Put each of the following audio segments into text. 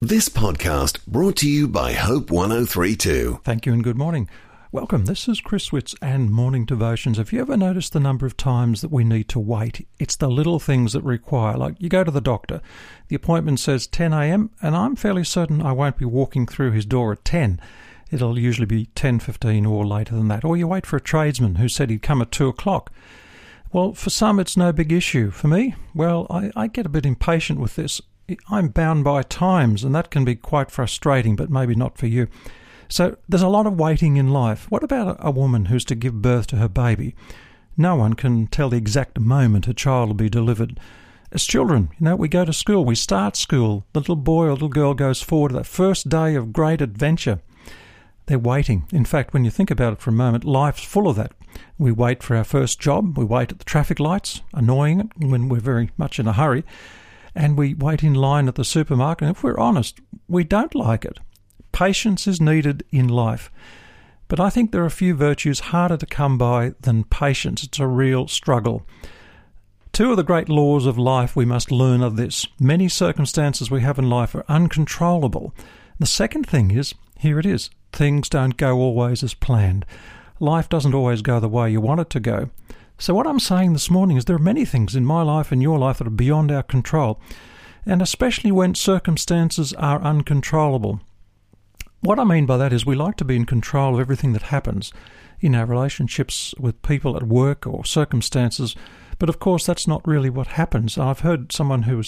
This podcast brought to you by Hope 1032. Thank you and good morning. Welcome, this is Chris Witts and Morning Devotions. Have you ever noticed the number of times that we need to wait? It's the little things that require, like you go to the doctor, the appointment says 10 a.m. and I'm fairly certain I won't be walking through his door at 10. It'll usually be 10:15 or later than that. Or you wait for a tradesman who said he'd come at 2 o'clock. Well, for some it's no big issue. For me, well, I get a bit impatient with this. I'm bound by times, and that can be quite frustrating, but maybe not for you. So there's a lot of waiting in life. What about a woman who's to give birth to her baby? No one can tell the exact moment a child will be delivered. As children, we go to school, we start school. The little boy or little girl goes forward to that first day of great adventure. They're waiting. In fact, when you think about it for a moment, life's full of that. We wait for our first job. We wait at the traffic lights, annoying it when we're very much in a hurry. And we wait in line at the supermarket, and if we're honest, we don't like it. Patience is needed in life. But I think there are a few virtues harder to come by than patience. It's a real struggle. Two of the great laws of life we must learn are this. Many circumstances we have in life are uncontrollable. The second thing is, here it is, things don't go always as planned. Life doesn't always go the way you want it to go. So what I'm saying this morning is there are many things in my life and your life that are beyond our control, and especially when circumstances are uncontrollable. What I mean by that is we like to be in control of everything that happens in our relationships with people at work or circumstances, but of course that's not really what happens. I've heard someone who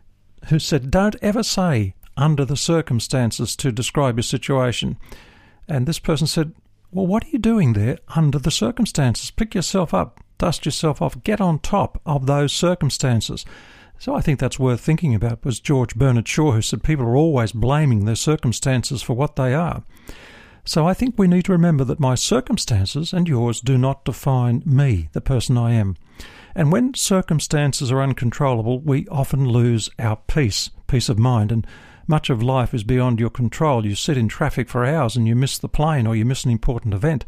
said, don't ever say under the circumstances to describe your situation. And this person said, well, what are you doing there under the circumstances? Pick yourself up. Dust yourself off, get on top of those circumstances. So I think that's worth thinking about. It was George Bernard Shaw who said people are always blaming their circumstances for what they are. So I think we need to remember that my circumstances and yours do not define me, the person I am. And when circumstances are uncontrollable, we often lose our peace of mind. And much of life is beyond your control. You sit in traffic for hours and you miss the plane or you miss an important event.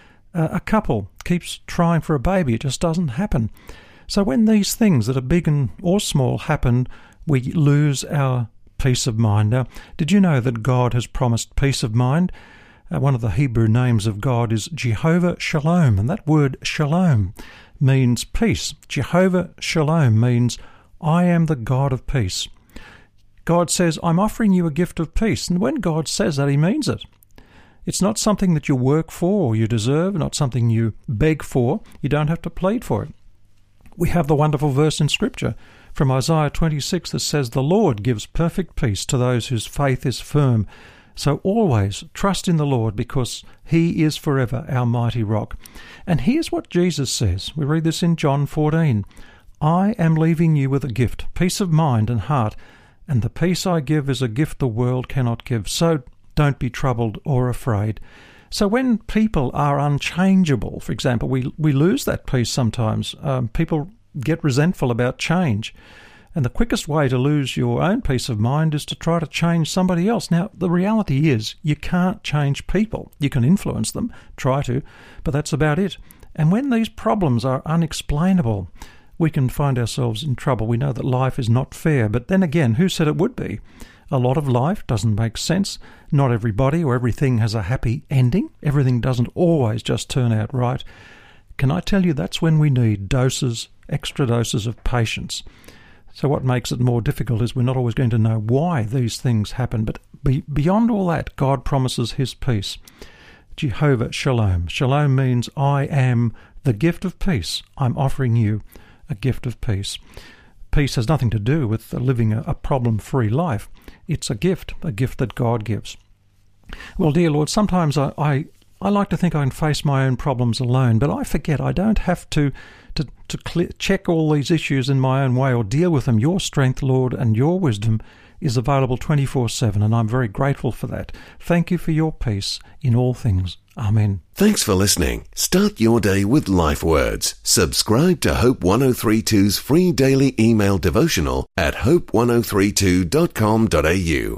A couple keeps trying for a baby. It just doesn't happen. So when these things that are big or small happen, we lose our peace of mind. Now, did you know that God has promised peace of mind? One of the Hebrew names of God is Jehovah Shalom, and that word shalom means peace. Jehovah Shalom means I am the God of peace. God says, I'm offering you a gift of peace. And when God says that, he means it. It's not something that you work for or you deserve, not something you beg for. You don't have to plead for it. We have the wonderful verse in Scripture from Isaiah 26 that says, the Lord gives perfect peace to those whose faith is firm. So always trust in the Lord because he is forever our mighty rock. And here's what Jesus says. We read this in John 14. I am leaving you with a gift, peace of mind and heart, and the peace I give is a gift the world cannot give. So don't be troubled or afraid. So when people are unchangeable, for example, we lose that peace sometimes. People get resentful about change. And the quickest way to lose your own peace of mind is to try to change somebody else. Now, the reality is you can't change people. You can influence them, try to, but that's about it. And when these problems are unexplainable, we can find ourselves in trouble. We know that life is not fair, but then again, who said it would be? A lot of life doesn't make sense. Not everybody or everything has a happy ending. Everything doesn't always just turn out right. Can I tell you that's when we need extra doses of patience. So what makes it more difficult is we're not always going to know why these things happen. But beyond all that, God promises his peace. Jehovah Shalom. Shalom means I am the gift of peace. I'm offering you a gift of peace. Peace has nothing to do with living a problem-free life. It's a gift that God gives. Well, dear Lord, sometimes I like to think I can face my own problems alone, but I forget I don't have to check all these issues in my own way or deal with them. Your strength, Lord, and your wisdom is available 24/7, and I'm very grateful for that. Thank you for your peace in all things. Amen. Thanks for listening. Start your day with Life Words. Subscribe to Hope 1032's free daily email devotional at hope1032.com.au.